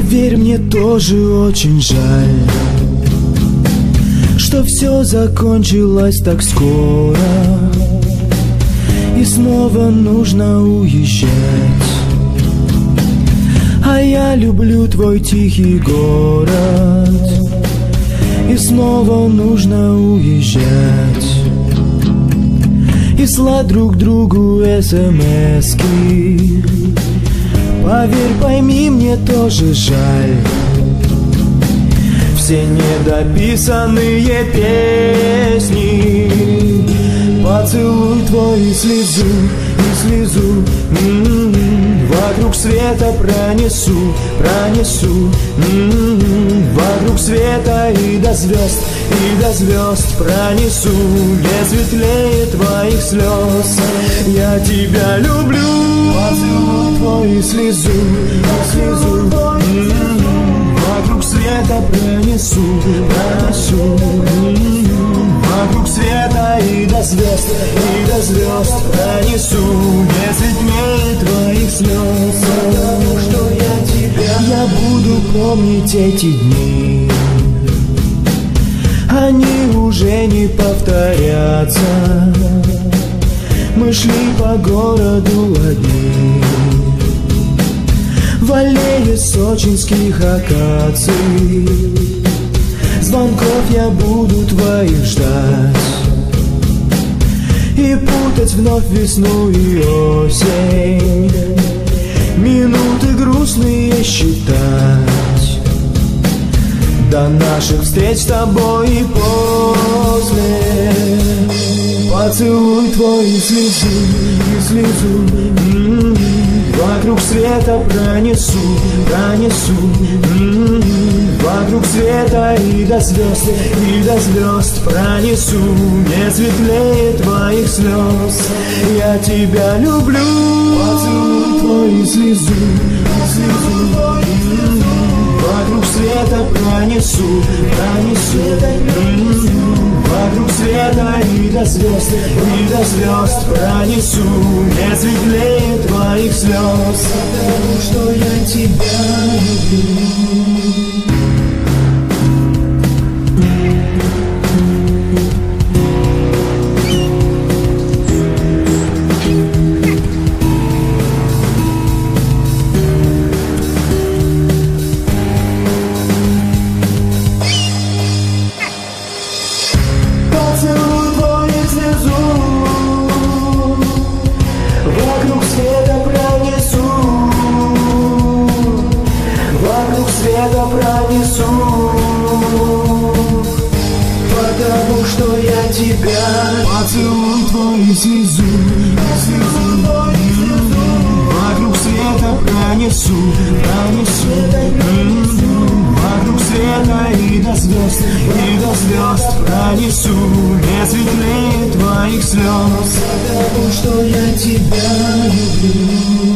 Верь, мне тоже очень жаль, что все закончилось так скоро, и снова нужно уезжать. А я люблю твой тихий город, и снова нужно уезжать. И слать друг другу смски. Поверь, пойми, мне тоже жаль все недописанные песни. Поцелуй твой слезу, и слезу вокруг света пронесу, пронесу вокруг света и до звезд пронесу. Не светлее твоих слез, я тебя люблю. Поцелуй твой слезу, и слезу вокруг света пронесу, пронесу вокруг света и до звезд пронесу. Не светлее твоих слез, потому что я буду помнить эти дни. Они уже не повторятся. Мы шли по городу одни, в аллее сочинских акаций. Звонков я буду твоих ждать и путать вновь весну и осень, минуты грустные считать до наших встреч с тобой и после. Поцелуй твой и слезу вокруг света пронесу, пронесу вокруг света и до звезд пронесу. Не светлее твоих слез, я тебя люблю. Поцелуй твой и слезу вокруг света пронесу, пронесу вокруг света и до звезд пронесу. Не светлее твоих слез, потому что я тебя люблю. Пронесу, потому что я тебя. Поцелуй твой и слезу вокруг света пронесу, пронесу вокруг света и до звезд пронесу. Не светлее твоих слез, потому что я тебя люблю.